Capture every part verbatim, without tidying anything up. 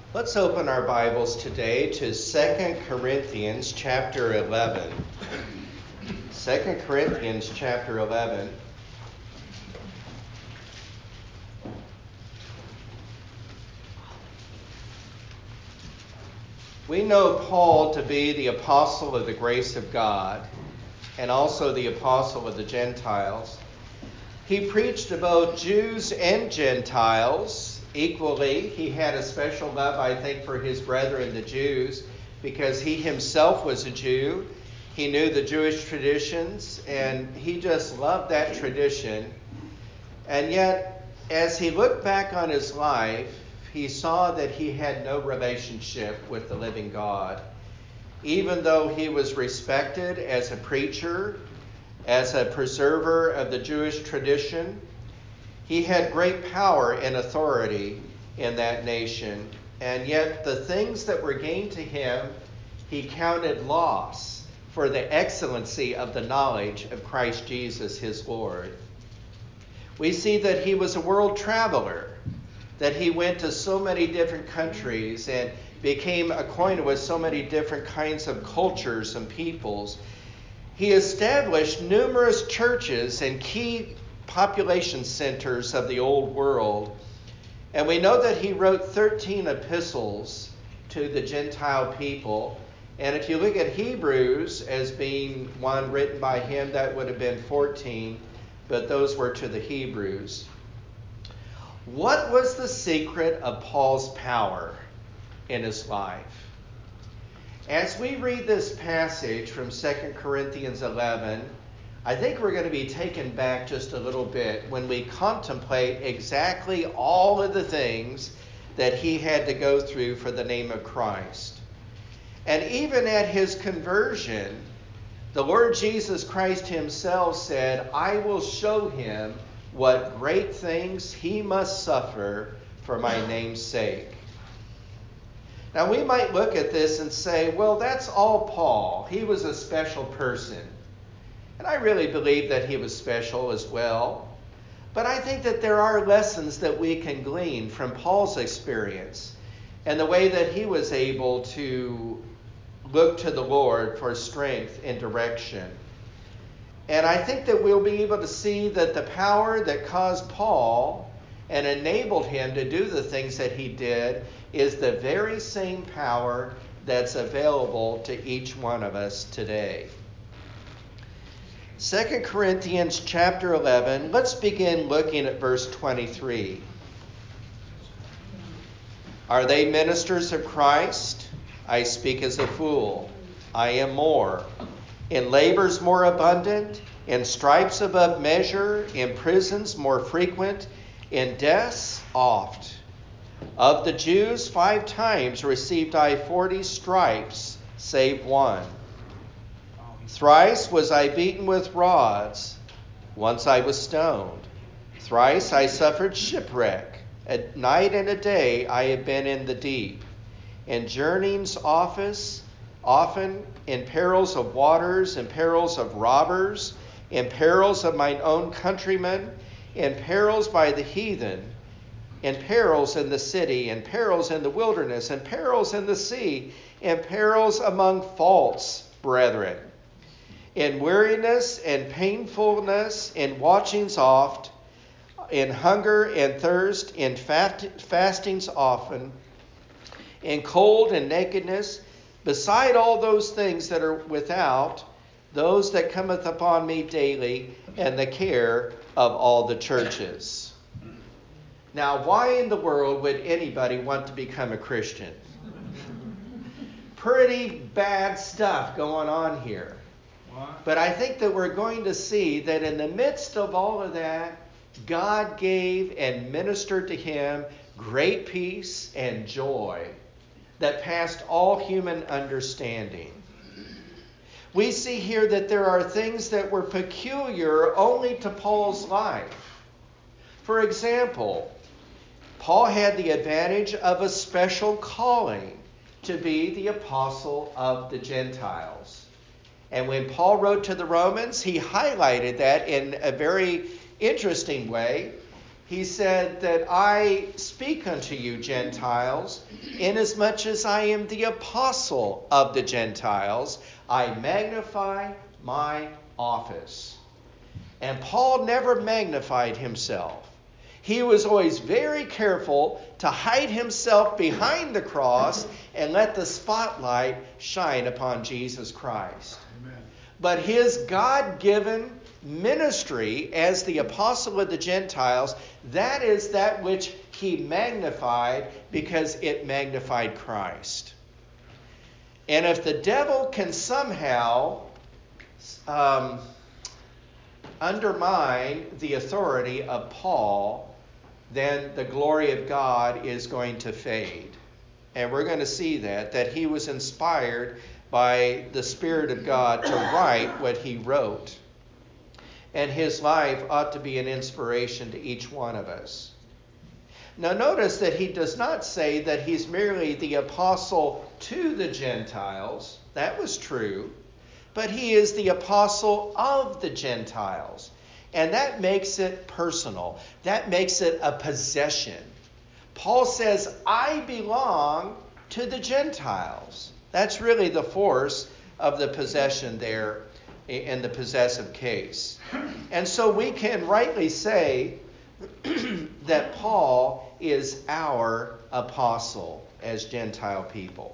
Let's open our Bibles today to Second Corinthians chapter eleven. Second Corinthians chapter eleven. We know Paul to be the apostle of the grace of God and also the apostle of the Gentiles. He preached to both Jews and Gentiles equally. He had a special love, I think, for his brethren, the Jews, because he himself was a Jew. He knew the Jewish traditions, and he just loved that tradition. And yet, as he looked back on his life, he saw that he had no relationship with the living God. Even though he was respected as a preacher, as a preserver of the Jewish tradition, he had great power and authority in that nation. And yet the things that were gained to him, he counted loss for the excellency of the knowledge of Christ Jesus, his Lord. We see that he was a world traveler, that he went to so many different countries and became acquainted with so many different kinds of cultures and peoples. He established numerous churches and key population centers of the old world. And we know that he wrote thirteen epistles to the Gentile people. And if you look at Hebrews as being one written by him, that would have been fourteen, but those were to the Hebrews. What was the secret of Paul's power in his life? As we read this passage from Second Corinthians eleven, I think we're going to be taken back just a little bit when we contemplate exactly all of the things that he had to go through for the name of Christ. And even at his conversion, the Lord Jesus Christ himself said, I will show him what great things he must suffer for my name's sake. Now we might look at this and say, well, that's all Paul. He was a special person. And I really believe that he was special as well. But I think that there are lessons that we can glean from Paul's experience and the way that he was able to look to the Lord for strength and direction. And I think that we'll be able to see that the power that caused Paul and enabled him to do the things that he did is the very same power that's available to each one of us today. Second Corinthians chapter eleven, let's begin looking at verse twenty-three. Are they ministers of Christ? I speak as a fool. I am more. In labors more abundant, in stripes above measure, in prisons more frequent, in deaths oft. Of the Jews five times received I forty stripes, save one. Thrice was I beaten with rods. Once I was stoned. Thrice I suffered shipwreck. At night and a day I have been in the deep. In journeyings office, often in perils of waters, in perils of robbers, in perils of mine own countrymen, in perils by the heathen, in perils in the city, in perils in the wilderness, in perils in the sea, in perils among false brethren. In weariness and painfulness, in watchings oft, in hunger and thirst, in fast, fastings often, in cold and nakedness, beside all those things that are without, those that cometh upon me daily, and the care of all the churches. Now, why in the world would anybody want to become a Christian? Pretty bad stuff going on here. But I think that we're going to see that in the midst of all of that, God gave and ministered to him great peace and joy that passed all human understanding. We see here that there are things that were peculiar only to Paul's life. For example, Paul had the advantage of a special calling to be the apostle of the Gentiles. And when Paul wrote to the Romans, he highlighted that in a very interesting way. He said that I speak unto you, Gentiles, inasmuch as I am the apostle of the Gentiles, I magnify my office. And Paul never magnified himself. He was always very careful to hide himself behind the cross and let the spotlight shine upon Jesus Christ. Amen. But his God-given ministry as the apostle of the Gentiles, that is that which he magnified because it magnified Christ. And if the devil can somehow um, undermine the authority of Paul, then the glory of God is going to fade. And we're going to see that, that he was inspired by the Spirit of God to write what he wrote. And his life ought to be an inspiration to each one of us. Now notice that he does not say that he's merely the apostle to the Gentiles. That was true. But he is the apostle of the Gentiles. And that makes it personal. That makes it a possession. Paul says, I belong to the Gentiles. That's really the force of the possession there in the possessive case. And so we can rightly say that Paul is our apostle as Gentile people.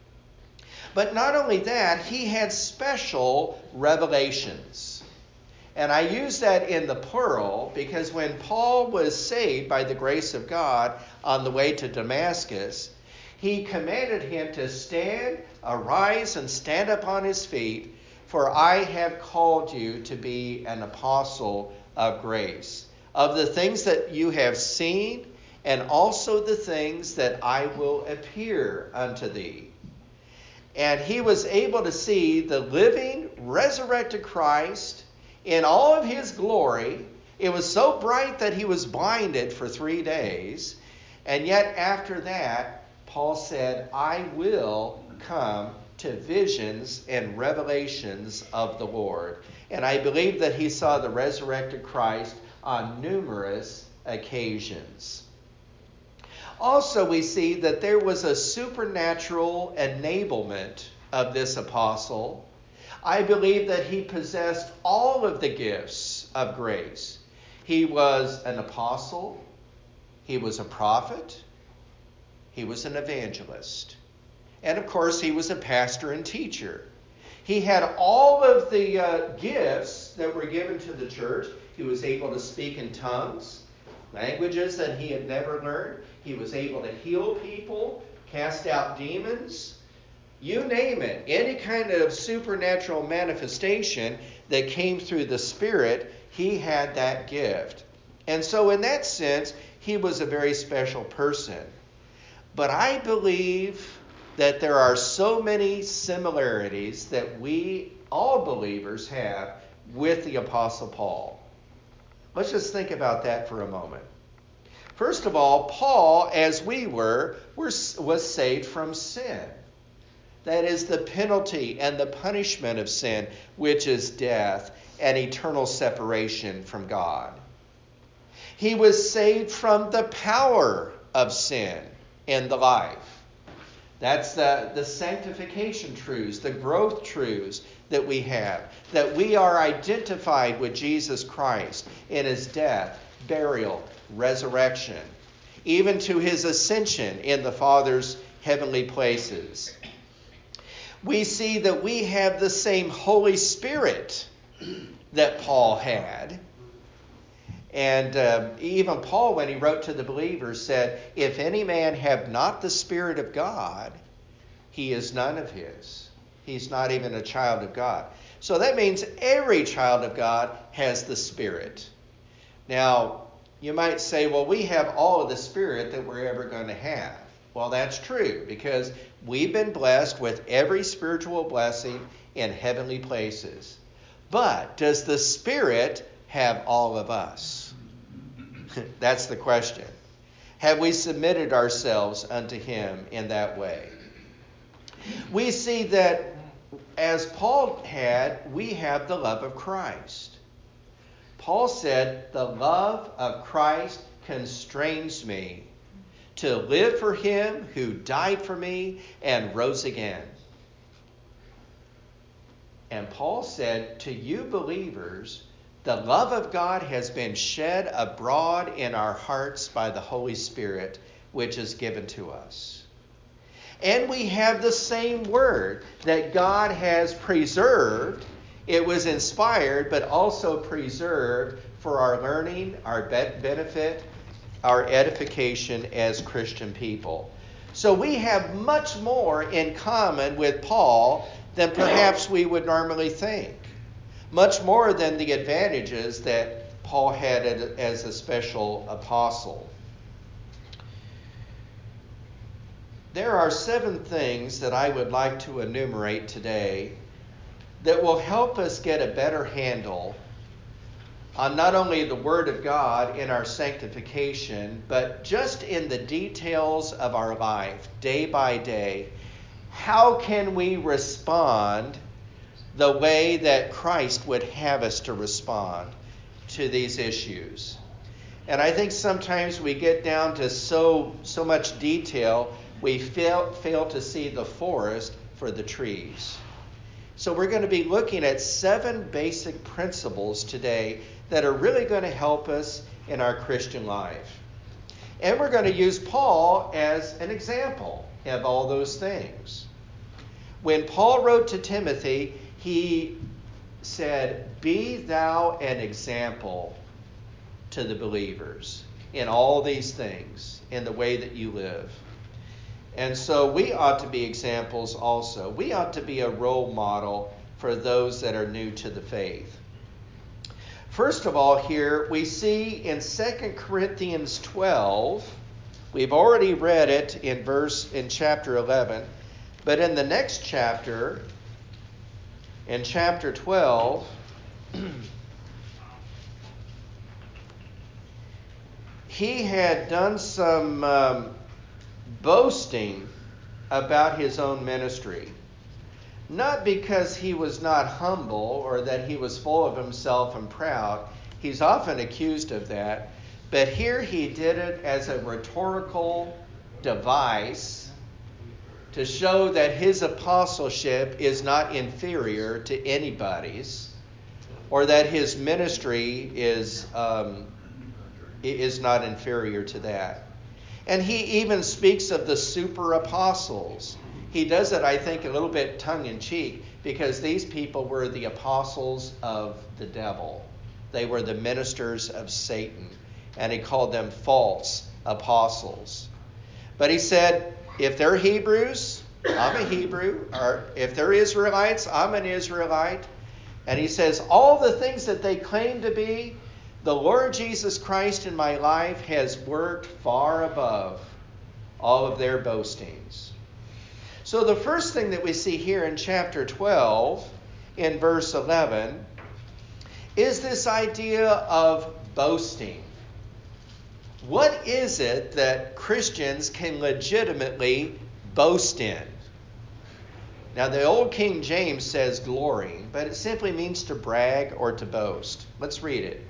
But not only that, he had special revelations. And I use that in the plural because when Paul was saved by the grace of God on the way to Damascus, he commanded him to stand, arise, and stand up on his feet, for I have called you to be an apostle of grace, of the things that you have seen, and also the things that I will appear unto thee. And he was able to see the living, resurrected Christ in all of his glory. It was so bright that he was blinded for three days. And yet after that, Paul said, I will come to visions and revelations of the Lord. And I believe that he saw the resurrected Christ on numerous occasions. Also, we see that there was a supernatural enablement of this apostle. I believe that he possessed all of the gifts of grace. He was an apostle. He was a prophet. He was an evangelist. And of course, he was a pastor and teacher. He had all of the uh, gifts that were given to the church. He was able to speak in tongues, languages that he had never learned. He was able to heal people, cast out demons. You name it, any kind of supernatural manifestation that came through the Spirit, he had that gift. And so in that sense, he was a very special person. But I believe that there are so many similarities that we, all believers, have with the Apostle Paul. Let's just think about that for a moment. First of all, Paul, as we were, was saved from sin. That is the penalty and the punishment of sin, which is death and eternal separation from God. He was saved from the power of sin in the life. That's the, the sanctification truths, the growth truths that we have. That we are identified with Jesus Christ in his death, burial, resurrection, even to his ascension in the Father's heavenly places. We see that we have the same Holy Spirit that Paul had. And uh, even Paul, when he wrote to the believers, said, if any man have not the Spirit of God, he is none of his. He's not even a child of God. So that means every child of God has the Spirit. Now, you might say, well, we have all of the Spirit that we're ever going to have. Well, that's true, because we've been blessed with every spiritual blessing in heavenly places. But does the Spirit have all of us? That's the question. Have we submitted ourselves unto him in that way? We see that as Paul had, we have the love of Christ. Paul said, the love of Christ constrains me to live for him who died for me and rose again. And Paul said, to you believers, the love of God has been shed abroad in our hearts by the Holy Spirit, which is given to us. And we have the same word that God has preserved. It was inspired, but also preserved for our learning, our benefit, our edification as Christian people. So we have much more in common with Paul than perhaps we would normally think. Much more than the advantages that Paul had as a special apostle. There are seven things that I would like to enumerate today that will help us get a better handle on not only the Word of God in our sanctification, but just in the details of our life, day by day. How can we respond the way that Christ would have us to respond to these issues? And I think sometimes we get down to so so much detail, we fail, fail to see the forest for the trees. So we're going to be looking at seven basic principles today that are really going to help us in our Christian life. And we're going to use Paul as an example of all those things. When Paul wrote to Timothy, he said, be thou an example to the believers in all these things, in the way that you live. And so we ought to be examples also. We ought to be a role model for those that are new to the faith. First of all, here we see in Second Corinthians twelve, we've already read it in verse in chapter eleven, but in the next chapter, in chapter twelve, he had done some um, boasting about his own ministry. Not because he was not humble or that he was full of himself and proud. He's often accused of that. But here he did it as a rhetorical device to show that his apostleship is not inferior to anybody's, or that his ministry is, um, is not inferior to that. And he even speaks of the super apostles. He does it, I think, a little bit tongue-in-cheek, because these people were the apostles of the devil. They were the ministers of Satan, and he called them false apostles. But he said, if they're Hebrews, I'm a Hebrew. Or if they're Israelites, I'm an Israelite. And he says, all the things that they claim to be, the Lord Jesus Christ in my life has worked far above all of their boastings. So the first thing that we see here in chapter twelve, in verse eleven, is this idea of boasting. What is it that Christians can legitimately boast in? Now, the old King James says glorying, but it simply means to brag or to boast. Let's read it.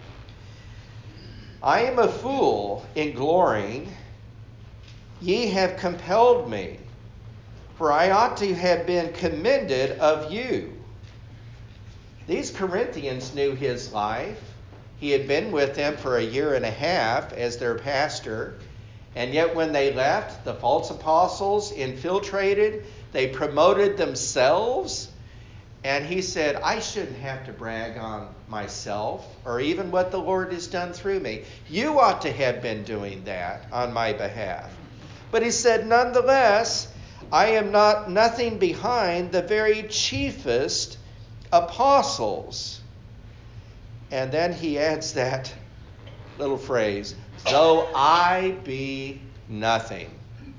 I am a fool in glorying. Ye have compelled me, for I ought to have been commended of you. These Corinthians knew his life. He had been with them for a year and a half as their pastor. And yet when they left, the false apostles infiltrated. They promoted themselves. And he said, I shouldn't have to brag on myself or even what the Lord has done through me. You ought to have been doing that on my behalf. But he said, nonetheless, I am not nothing behind the very chiefest apostles. And then he adds that little phrase, though I be nothing.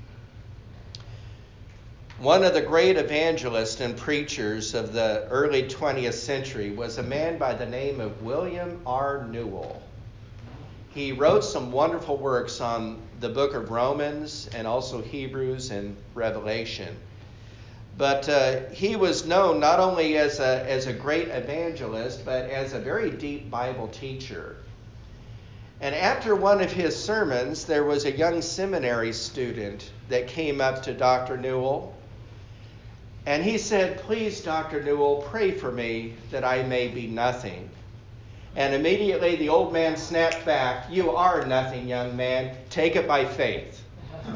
One of the great evangelists and preachers of the early twentieth century was a man by the name of William R. Newell. He wrote some wonderful works on the book of Romans and also Hebrews and Revelation. But uh, he was known not only as a, as a great evangelist, but as a very deep Bible teacher. And after one of his sermons, there was a young seminary student that came up to Doctor Newell. And he said, "Please, Doctor Newell, pray for me that I may be nothing." And immediately the old man snapped back, "You are nothing, young man. Take it by faith."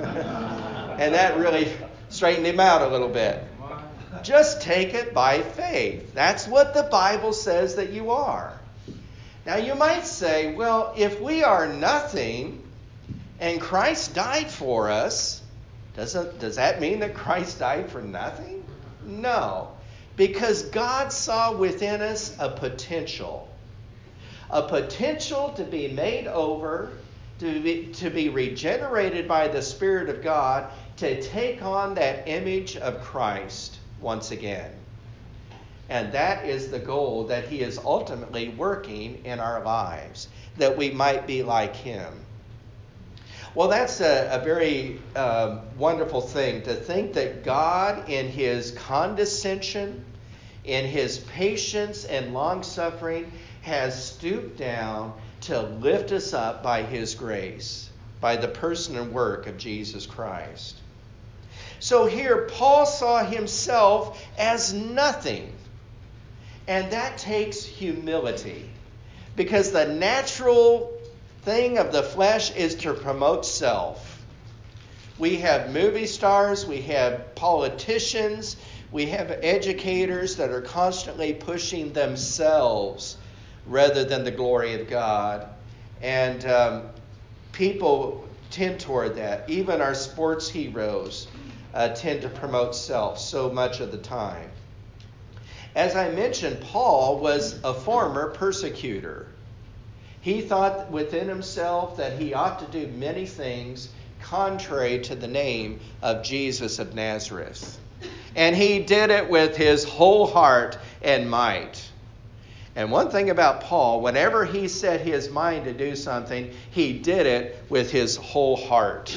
And that really straightened him out a little bit. Just take it by faith. That's what the Bible says that you are. Now you might say, well, if we are nothing and Christ died for us, doesn't, does that mean that Christ died for nothing? No, because God saw within us a potential. A potential to be made over, to be, to be regenerated by the Spirit of God, to take on that image of Christ once again. And that is the goal that he is ultimately working in our lives, that we might be like him. Well, that's a, a very um, wonderful thing to think that God, in his condescension, in his patience and long-suffering, has stooped down to lift us up by his grace, by the person and work of Jesus Christ. So here, Paul saw himself as nothing. And that takes humility, because the natural thing of the flesh is to promote self. We have movie stars, we have politicians, we have educators that are constantly pushing themselves rather than the glory of God. And um, people tend toward that. Even our sports heroes uh, tend to promote self so much of the time. As I mentioned, Paul was a former persecutor. He thought within himself that he ought to do many things contrary to the name of Jesus of Nazareth. And he did it with his whole heart and might. And one thing about Paul, whenever he set his mind to do something, he did it with his whole heart.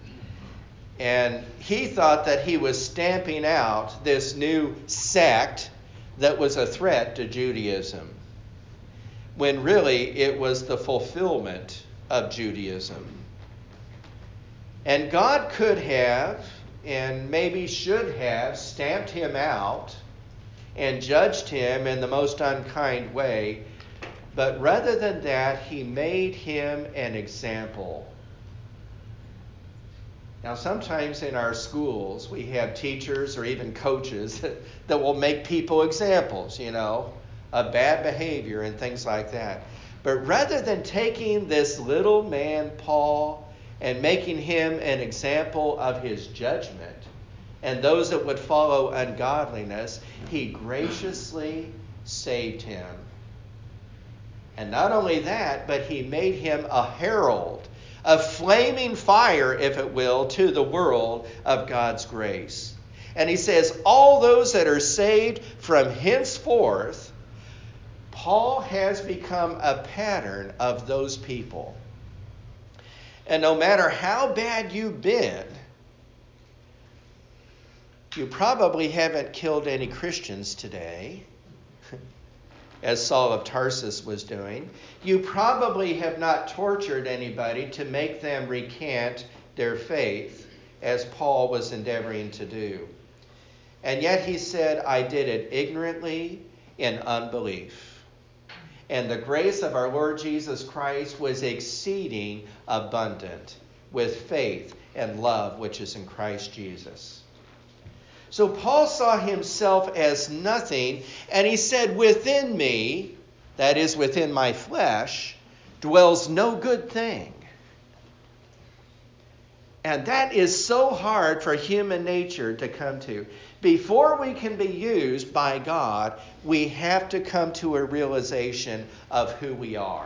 And he thought that he was stamping out this new sect that was a threat to Judaism, when really it was the fulfillment of Judaism. And God could have, and maybe should have, stamped him out and judged him in the most unkind way, but rather than that, he made him an example. Now, sometimes in our schools, we have teachers or even coaches that, that will make people examples, you know, of bad behavior and things like that. But rather than taking this little man, Paul, and making him an example of his judgment and those that would follow ungodliness, he graciously saved him. And not only that, but he made him a herald, a flaming fire, if it will, to the world of God's grace. And he says, all those that are saved from henceforth, Paul has become a pattern of those people. And no matter how bad you've been, you probably haven't killed any Christians today, as Saul of Tarsus was doing. You probably have not tortured anybody to make them recant their faith, as Paul was endeavoring to do. And yet he said, I did it ignorantly in unbelief. And the grace of our Lord Jesus Christ was exceeding abundant with faith and love which is in Christ Jesus. So Paul saw himself as nothing, and he said, within me, that is within my flesh, dwells no good thing. And that is so hard for human nature to come to. Before we can be used by God, we have to come to a realization of who we are.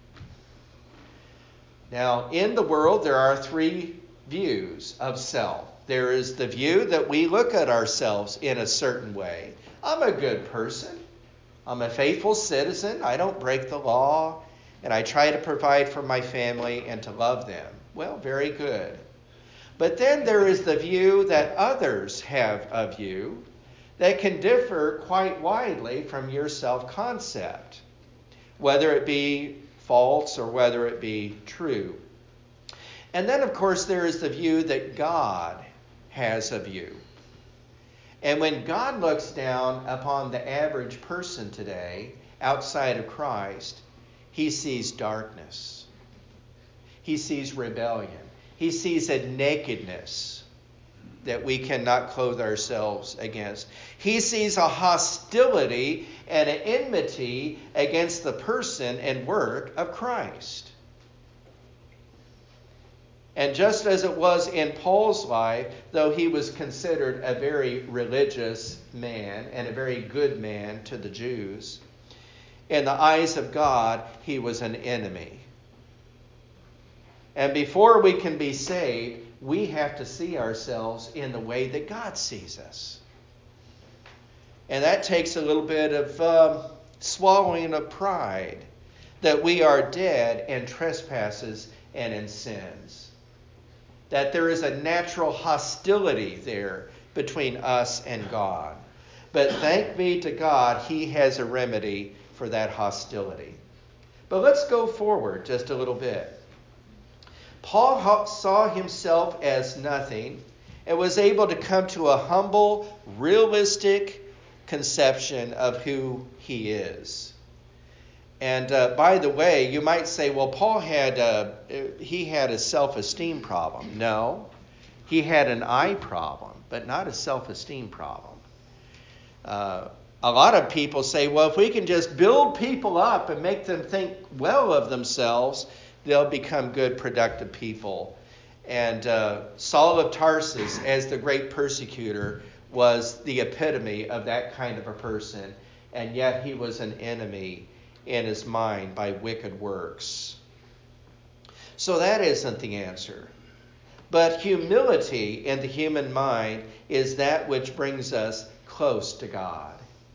Now, in the world, there are three views of self. There is the view that we look at ourselves in a certain way. I'm a good person. I'm a faithful citizen. I don't break the law. And I try to provide for my family and to love them. Well, very good. But then there is the view that others have of you that can differ quite widely from your self-concept. Whether it be false or whether it be true. And then, of course, there is the view that God has of you. And when God looks down upon the average person today, outside of Christ, he sees darkness. He sees rebellion. He sees a nakedness that we cannot clothe ourselves against. He sees a hostility and an enmity against the person and work of Christ. And just as it was in Paul's life, though he was considered a very religious man and a very good man to the Jews, in the eyes of God, he was an enemy. And before we can be saved, we have to see ourselves in the way that God sees us. And that takes a little bit of um, swallowing of pride, that we are dead in trespasses and in sins. That there is a natural hostility there between us and God. But thank be to God, he has a remedy for that hostility. But let's go forward just a little bit. Paul saw himself as nothing and was able to come to a humble, realistic conception of who he is. And uh, by the way, you might say, well, Paul had a, he had a self-esteem problem. No, he had an I problem, but not a self-esteem problem. Uh, a lot of people say, well, if we can just build people up and make them think well of themselves, they'll become good, productive people. And uh, Saul of Tarsus, as the great persecutor, was the epitome of that kind of a person. And yet he was an enemy in his mind by wicked works. So that isn't the answer. But humility in the human mind is that which brings us close to God.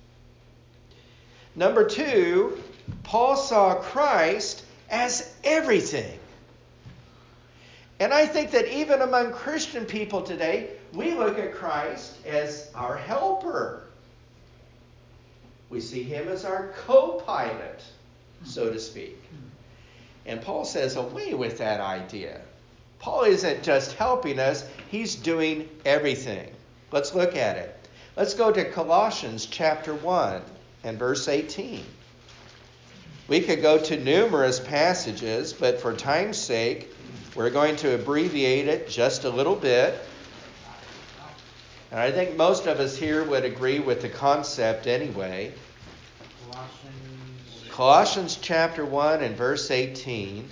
Number two, Paul saw Christ as everything. And I think that even among Christian people today, we look at Christ as our helper. We see him as our co-pilot, so to speak. And Paul says, away with that idea. Paul isn't just helping us, he's doing everything. Let's look at it. Let's go to Colossians chapter one and verse eighteen. We could go to numerous passages, but for time's sake, we're going to abbreviate it just a little bit. And I think most of us here would agree with the concept anyway. Colossians, Colossians chapter one and verse eighteen.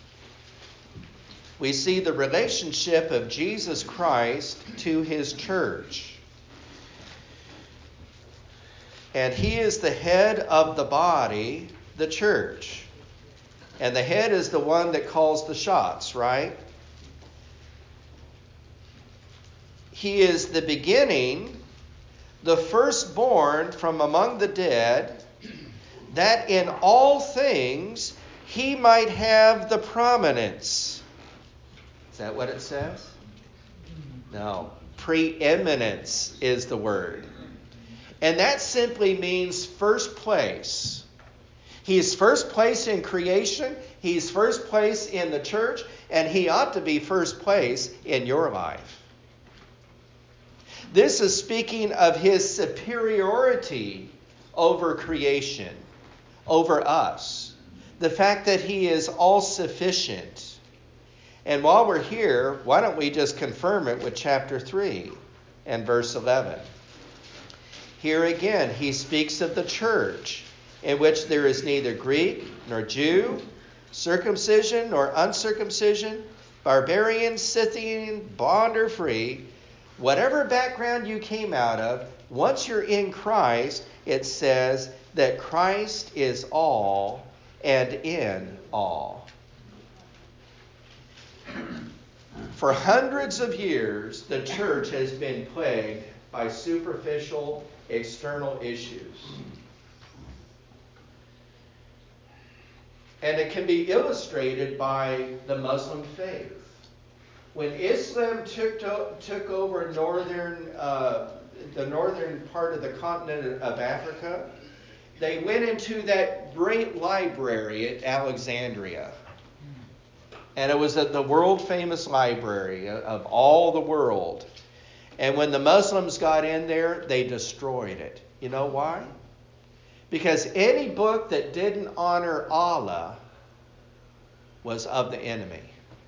We see the relationship of Jesus Christ to his church. And he is the head of the body, the church. And the head is the one that calls the shots, right? He is the beginning, the firstborn from among the dead, that in all things he might have the prominence. Is that what it says? No. Preeminence is the word. And that simply means first place. He's first place in creation, he's first place in the church, and he ought to be first place in your life. This is speaking of his superiority over creation, over us. The fact that he is all-sufficient. And while we're here, why don't we just confirm it with chapter three and verse eleven. Here again, he speaks of the church, in which there is neither Greek nor Jew, circumcision nor uncircumcision, barbarian, Scythian, bond or free. Whatever background you came out of, once you're in Christ, it says that Christ is all and in all. For hundreds of years, the church has been plagued by superficial external issues. And it can be illustrated by the Muslim faith. When Islam took to, took over northern, uh, the northern part of the continent of Africa, they went into that great library at Alexandria. And it was the world famous library of all the world. And when the Muslims got in there, they destroyed it. You know why? Because any book that didn't honor Allah was of the enemy.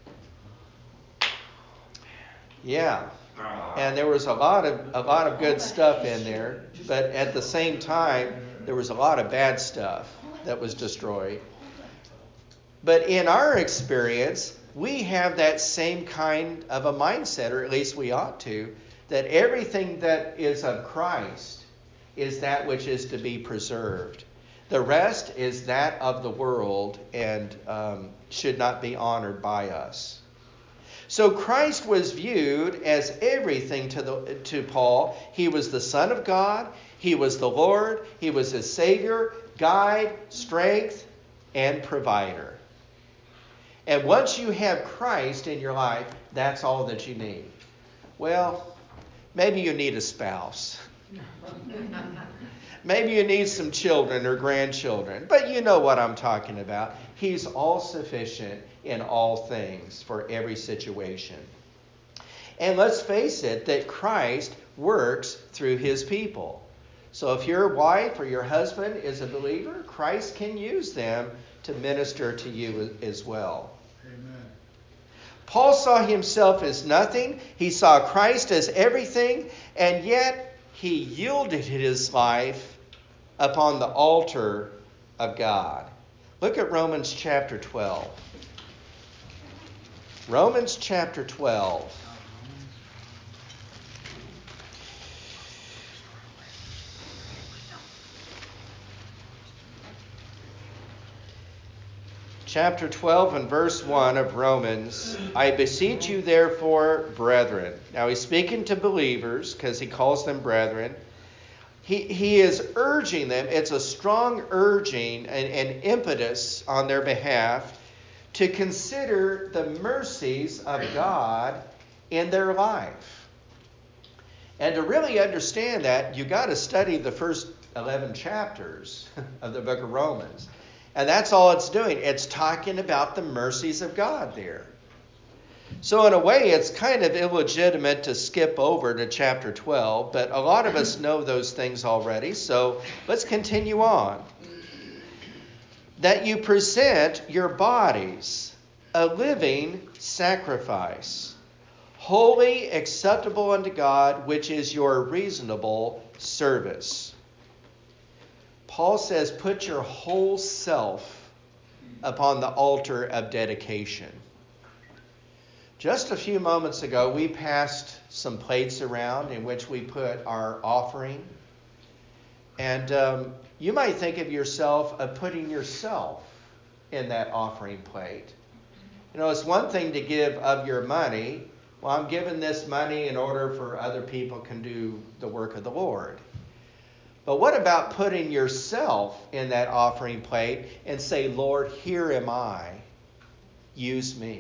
Yeah. And there was a lot of a lot of good stuff in there, but at the same time, there was a lot of bad stuff that was destroyed. But in our experience, we have that same kind of a mindset, or at least we ought to, that everything that is of Christ is that which is to be preserved. The rest is that of the world and um, should not be honored by us. So Christ was viewed as everything to the to Paul. He was the Son of God. He was the Lord. He was his Savior, guide, strength, and provider. And once you have Christ in your life, that's all that you need. Well, maybe you need a spouse. Maybe you need some children or grandchildren. But you know what I'm talking about. He's all sufficient in all things for every situation. And let's face it, that Christ works through his people. So if your wife or your husband is a believer, Christ can use them to minister to you as well. Amen. Paul saw himself as nothing. He saw Christ as everything, and yet he yielded his life upon the altar of God. Look at Romans chapter twelve. Romans chapter twelve. Chapter twelve and verse one of Romans. I beseech you therefore, brethren. Now he's speaking to believers because he calls them brethren. He, he is urging them. It's a strong urging and, and impetus on their behalf to consider the mercies of God in their life. And to really understand that, you've got to study the first eleven chapters of the book of Romans. And that's all it's doing. It's talking about the mercies of God there. So in a way, it's kind of illegitimate to skip over to chapter twelve, but a lot of us know those things already, so let's continue on. That you present your bodies a living sacrifice, holy, acceptable unto God, which is your reasonable service. Paul says, put your whole self upon the altar of dedication. Just a few moments ago, we passed some plates around in which we put our offering. And um, you might think of yourself of putting yourself in that offering plate. You know, it's one thing to give of your money. Well, I'm giving this money in order for other people can do the work of the Lord. But what about putting yourself in that offering plate and say, Lord, here am I. Use me.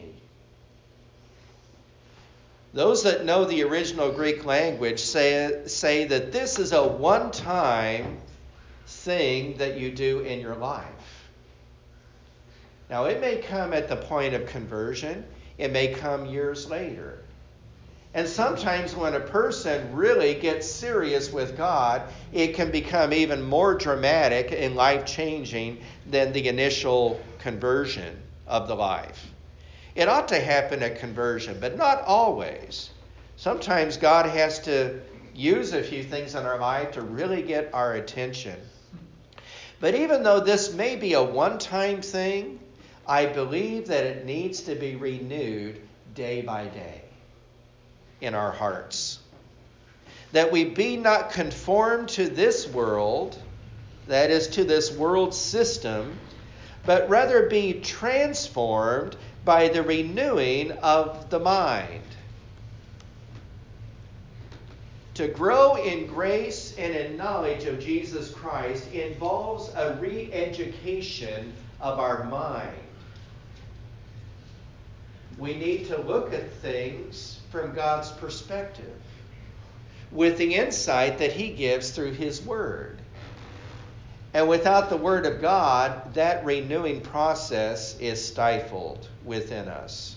Those that know the original Greek language say, say that this is a one-time thing that you do in your life. Now, it may come at the point of conversion. It may come years later. And sometimes when a person really gets serious with God, it can become even more dramatic and life-changing than the initial conversion of the life. It ought to happen at conversion, but not always. Sometimes God has to use a few things in our life to really get our attention. But even though this may be a one-time thing, I believe that it needs to be renewed day by day in our hearts. That we be not conformed to this world, that is, to this world system, but rather be transformed by the renewing of the mind. To grow in grace and in knowledge of Jesus Christ involves a re-education of our mind. We need to look at things from God's perspective, with the insight that he gives through his word. And without the Word of God, that renewing process is stifled within us.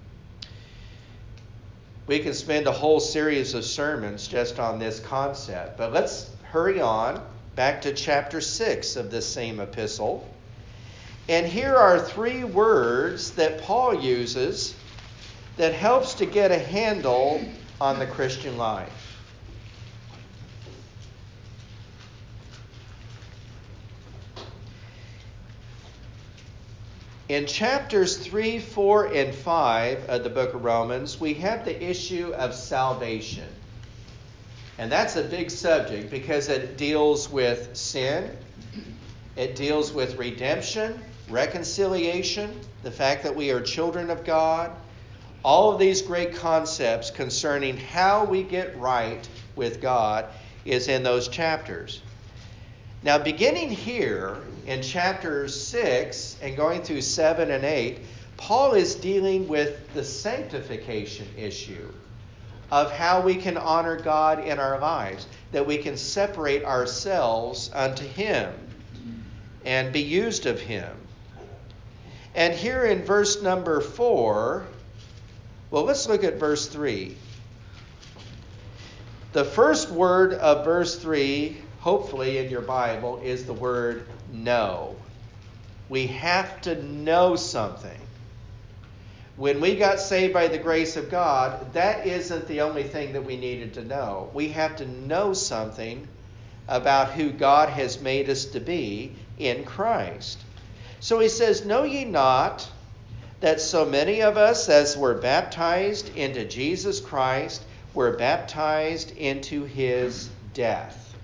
We can spend a whole series of sermons just on this concept. But let's hurry on back to chapter six of this same epistle. And here are three words that Paul uses that helps to get a handle on the Christian life. In chapters three, four, and five of the book of Romans, we have the issue of salvation. And that's a big subject because it deals with sin, it deals with redemption, reconciliation, the fact that we are children of God. All of these great concepts concerning how we get right with God is in those chapters. Now, beginning here in chapter six and going through seven and eight, Paul is dealing with the sanctification issue of how we can honor God in our lives, that we can separate ourselves unto Him and be used of Him. And here in verse number four, well, let's look at verse three. The first word of verse three, hopefully in your Bible, is the word know. We have to know something. When we got saved by the grace of God, that isn't the only thing that we needed to know. We have to know something about who God has made us to be in Christ. So he says, know ye not that so many of us as were baptized into Jesus Christ were baptized into his death.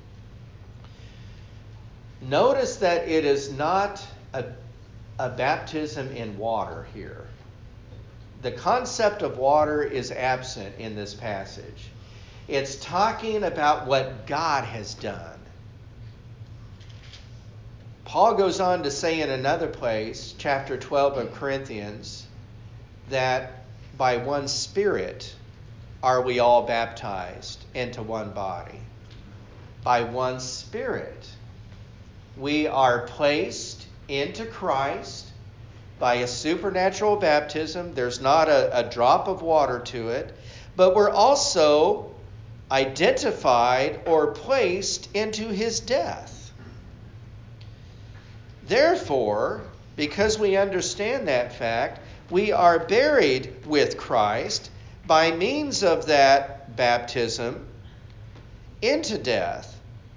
Notice that it is not a, a baptism in water here. The concept of water is absent in this passage. It's talking about what God has done. Paul goes on to say in another place, chapter twelve of Corinthians, that by one Spirit are we all baptized into one body. By one Spirit. We are placed into Christ by a supernatural baptism. There's not a, a drop of water to it. But we're also identified or placed into his death. Therefore, because we understand that fact, we are buried with Christ by means of that baptism into death.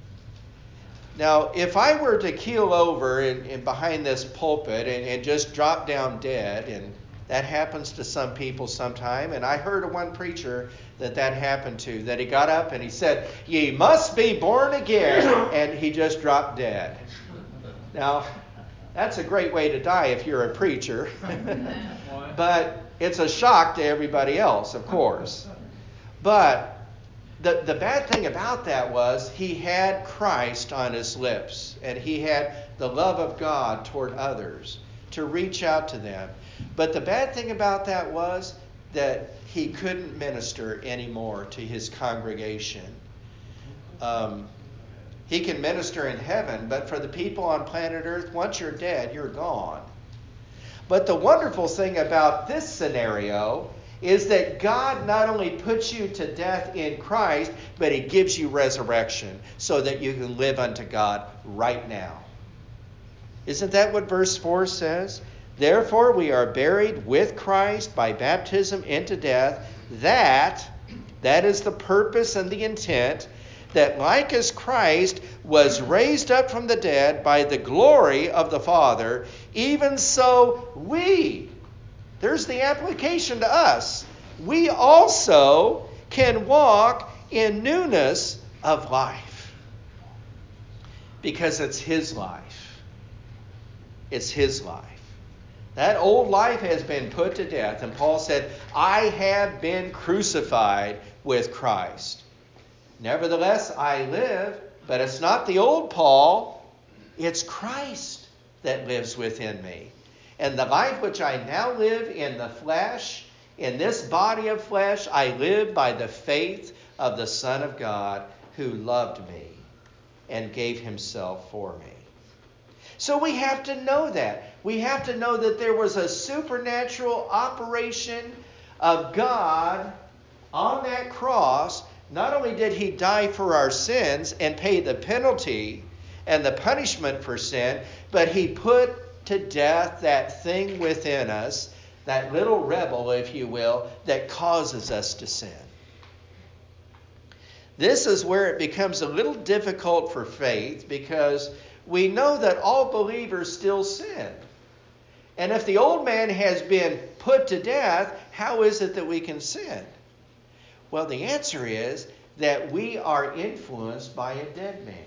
Now, if I were to keel over in, in behind this pulpit and, and just drop down dead, and that happens to some people sometime, and I heard of one preacher that that happened to, that he got up and he said, "Ye must be born again," and he just dropped dead. Now, that's a great way to die if you're a preacher, but it's a shock to everybody else, of course. But The, the bad thing about that was he had Christ on his lips, and he had the love of God toward others to reach out to them. But the bad thing about that was that he couldn't minister anymore to his congregation. Um, he can minister in heaven, but for the people on planet Earth, once you're dead, you're gone. But the wonderful thing about this scenario is that God not only puts you to death in Christ, but he gives you resurrection so that you can live unto God right now. Isn't that what verse four says? Therefore we are buried with Christ by baptism into death, that, that is the purpose and the intent, that like as Christ was raised up from the dead by the glory of the Father, even so we, there's the application to us, we also can walk in newness of life. Because it's his life. It's his life. That old life has been put to death. And Paul said, I have been crucified with Christ. Nevertheless, I live, but it's not the old Paul. It's Christ that lives within me. And the life which I now live in the flesh, in this body of flesh, I live by the faith of the Son of God who loved me and gave himself for me. So we have to know that. We have to know that there was a supernatural operation of God on that cross. Not only did he die for our sins and pay the penalty and the punishment for sin, but he put to death that thing within us, that little rebel, if you will, that causes us to sin. This is where it becomes a little difficult for faith, because we know that all believers still sin. And if the old man has been put to death, how is it that we can sin? Well, the answer is that we are influenced by a dead man.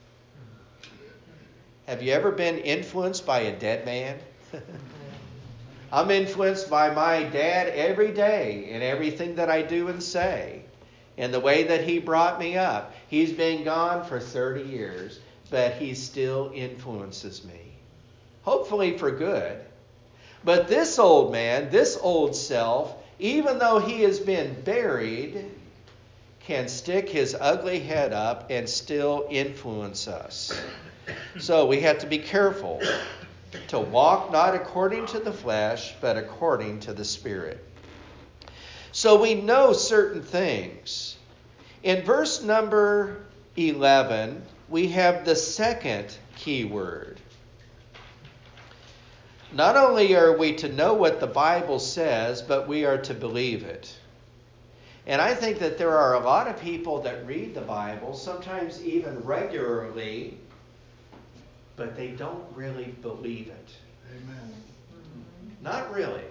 Have you ever been influenced by a dead man? I'm influenced by my dad every day in everything that I do and say, and the way that he brought me up. He's been gone for thirty years, but he still influences me. Hopefully for good. But this old man, this old self, even though he has been buried, can stick his ugly head up and still influence us. So we have to be careful to walk not according to the flesh, but according to the Spirit. So we know certain things. In verse number eleven, we have the second key word. Not only are we to know what the Bible says, but we are to believe it. And I think that there are a lot of people that read the Bible, sometimes even regularly, but they don't really believe it. Amen. Not really.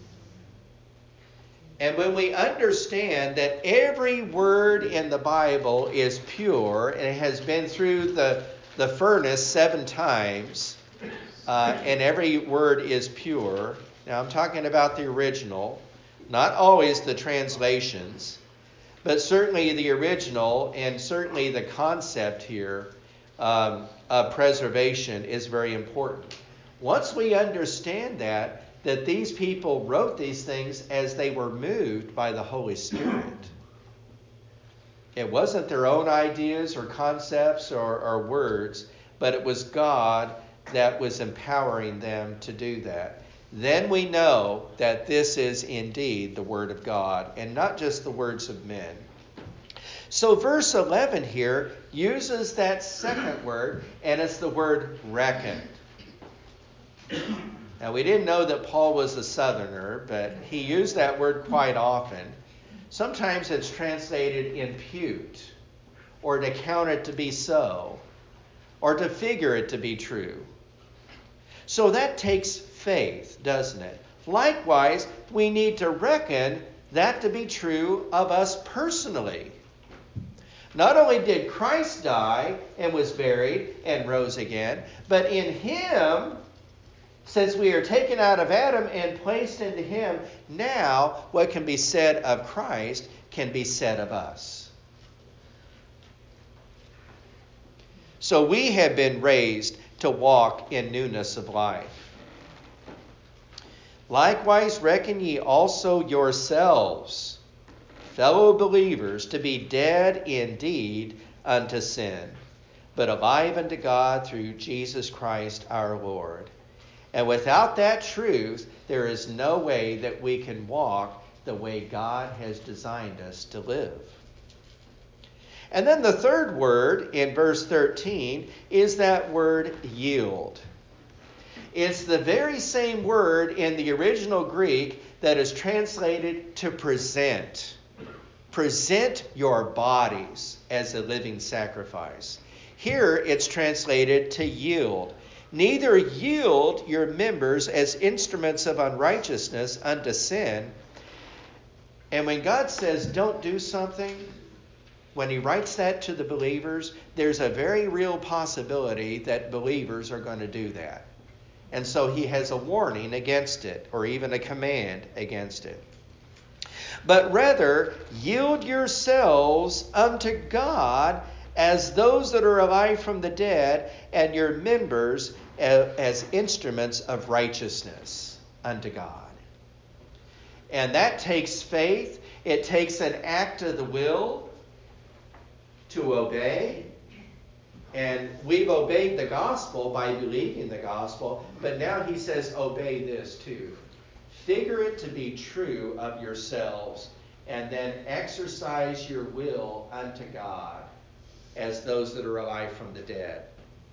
And when we understand that every word in the Bible is pure and it has been through the, the furnace seven times, uh, and every word is pure. Now I'm talking about the original, not always the translations, but certainly the original, and certainly the concept here um, of preservation is very important. Once we understand that, that these people wrote these things as they were moved by the Holy Spirit. It wasn't their own ideas or concepts or, or words, but it was God that was empowering them to do that. Then we know that this is indeed the Word of God and not just the words of men. So verse eleven here uses that second word, and it's the word reckoned. Now, we didn't know that Paul was a southerner, but he used that word quite often. Sometimes it's translated impute, or to count it to be so, or to figure it to be true. So that takes faith, doesn't it? Likewise, we need to reckon that to be true of us personally. Not only did Christ die and was buried and rose again, but in him, since we are taken out of Adam and placed into him, now what can be said of Christ can be said of us. So we have been raised to walk in newness of life. Likewise, reckon ye also yourselves, fellow believers, to be dead indeed unto sin, but alive unto God through Jesus Christ our Lord. And without that truth, there is no way that we can walk the way God has designed us to live. And then the third word in verse thirteen is that word yield. It's the very same word in the original Greek that is translated to present. Present your bodies as a living sacrifice. Here it's translated to yield. Neither yield your members as instruments of unrighteousness unto sin. And when God says don't do something, when he writes that to the believers, there's a very real possibility that believers are going to do that. And so he has a warning against it, or even a command against it. But rather, yield yourselves unto God as those that are alive from the dead, and your members as instruments of righteousness unto God. And that takes faith. It takes an act of the will to obey. And we've obeyed the gospel by believing the gospel, but now he says, obey this too. Figure it to be true of yourselves, and then exercise your will unto God as those that are alive from the dead.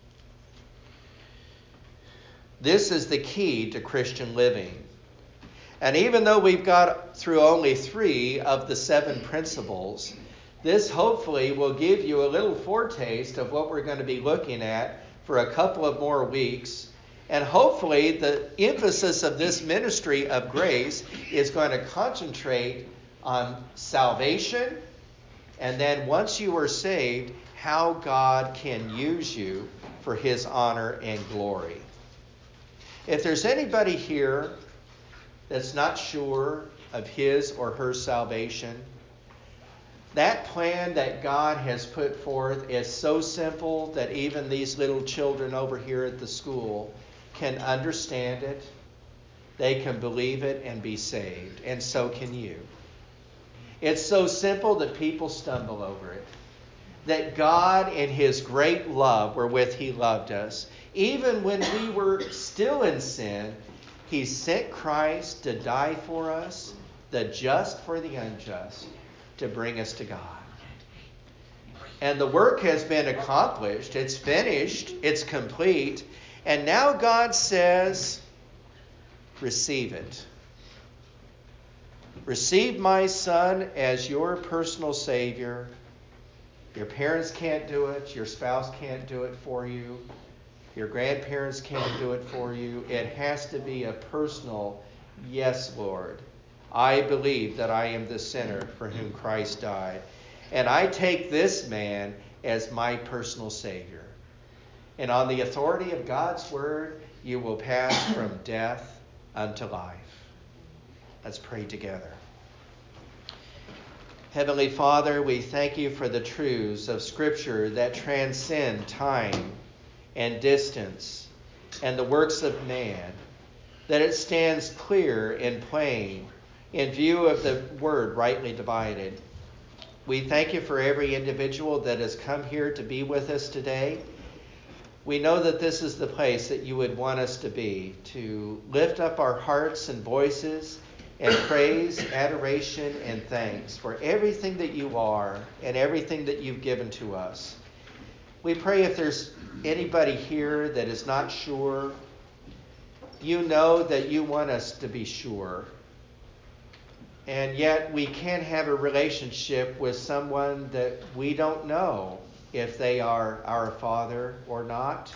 This is the key to Christian living. And even though we've got through only three of the seven principles, this hopefully will give you a little foretaste of what we're going to be looking at for a couple of more weeks. And hopefully the emphasis of this ministry of grace is going to concentrate on salvation, and then once you are saved, how God can use you for his honor and glory. If there's anybody here that's not sure of his or her salvation, that plan that God has put forth is so simple that even these little children over here at the school can understand it. They can believe it and be saved, and so can you. It's so simple that people stumble over it. That God, in his great love wherewith he loved us, even when we were still in sin, he sent Christ to die for us, the just for the unjust, to bring us to God. And the work has been accomplished. It's finished. It's complete. And now God says, receive it. Receive my Son as your personal Savior. Your parents can't do it. Your spouse can't do it for you. Your grandparents can't do it for you. It has to be a personal, yes, Lord. I believe that I am the sinner for whom Christ died. And I take this man as my personal Savior. And on the authority of God's word, you will pass from death unto life. Let's pray together. Heavenly Father, we thank you for the truths of Scripture that transcend time and distance and the works of man, that it stands clear and plain in view of the word rightly divided. We thank you for every individual that has come here to be with us today. We know that this is the place that you would want us to be, to lift up our hearts and voices and praise, adoration, and thanks for everything that you are and everything that you've given to us. We pray if there's anybody here that is not sure, you know that you want us to be sure. And yet we can't have a relationship with someone that we don't know if they are our Father or not.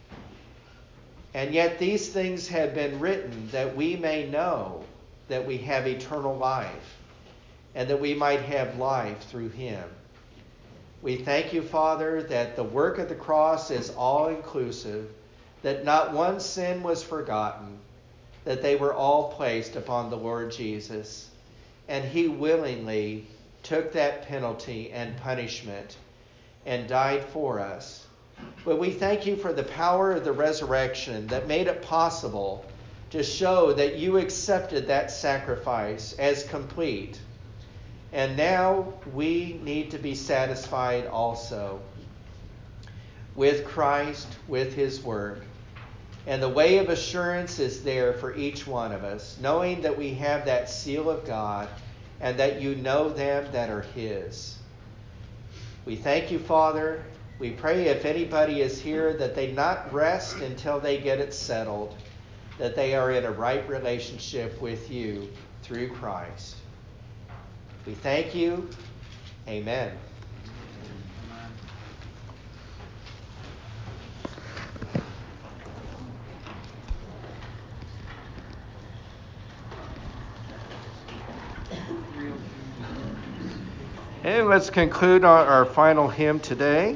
And yet these things have been written that we may know that we have eternal life and that we might have life through him. We thank you, Father, that the work of the cross is all-inclusive, that not one sin was forgotten, that they were all placed upon the Lord Jesus. And he willingly took that penalty and punishment and died for us. But we thank you for the power of the resurrection that made it possible to show that you accepted that sacrifice as complete. And now we need to be satisfied also with Christ, with his work. And the way of assurance is there for each one of us, knowing that we have that seal of God and that you know them that are his. We thank you, Father. We pray if anybody is here that they not rest until they get it settled, that they are in a right relationship with you through Christ. We thank you. Amen. And let's conclude our, our final hymn today.